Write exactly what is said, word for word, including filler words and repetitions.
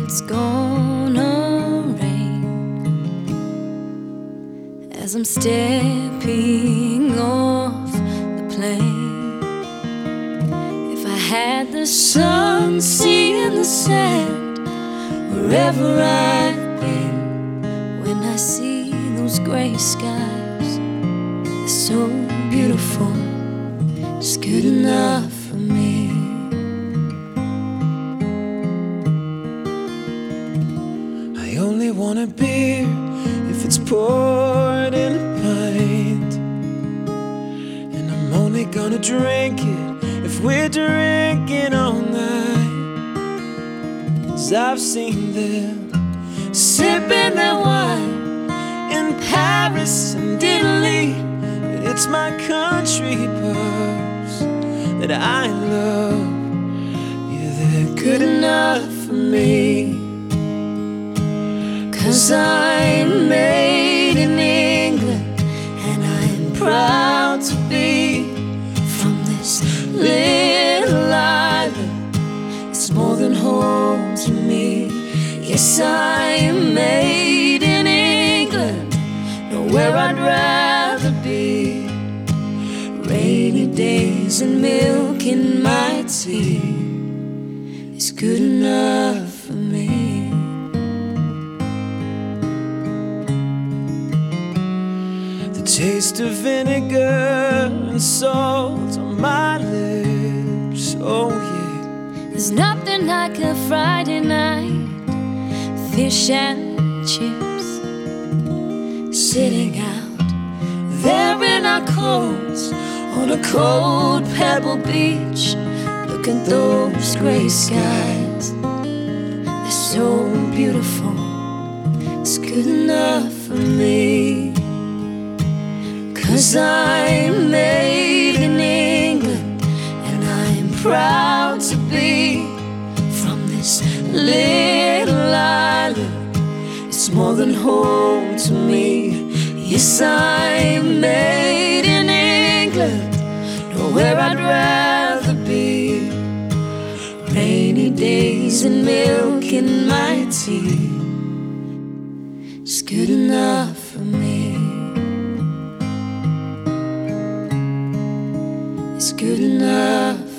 it's gonna rain as I'm stepping off the plane. If I had the sun, sea and the sand, wherever I've been, when I see those gray skies, they're so beautiful, it's good enough for me. I only want a beer if it's poured in a pint, and I'm only gonna drink it if we're drinking all night. 'Cause I've seen them sipping their wine in Paris and Italy, but it's my country pubs that I love. Yeah, they're good enough for me. 'Cause I'm made in England, and I'm proud to be from this little island. It's more than home to me. Yes, I'm made in England, nowhere I'd rather be. Rainy days and milk in my tea is good enough for me. The taste of vinegar and salt on my lips, oh yeah. There's nothing like a Friday night, fish and chips, sitting out there in our coats on a cold pebble beach. Look at those gray skies, they're so beautiful, it's good enough for me. 'Cause I'm made in England, and I'm proud to be from this little island. It's more than home to me. Yes, I'm made in England, nowhere I'd rather be. Rainy days and milk in my tea is good enough for me. It's good enough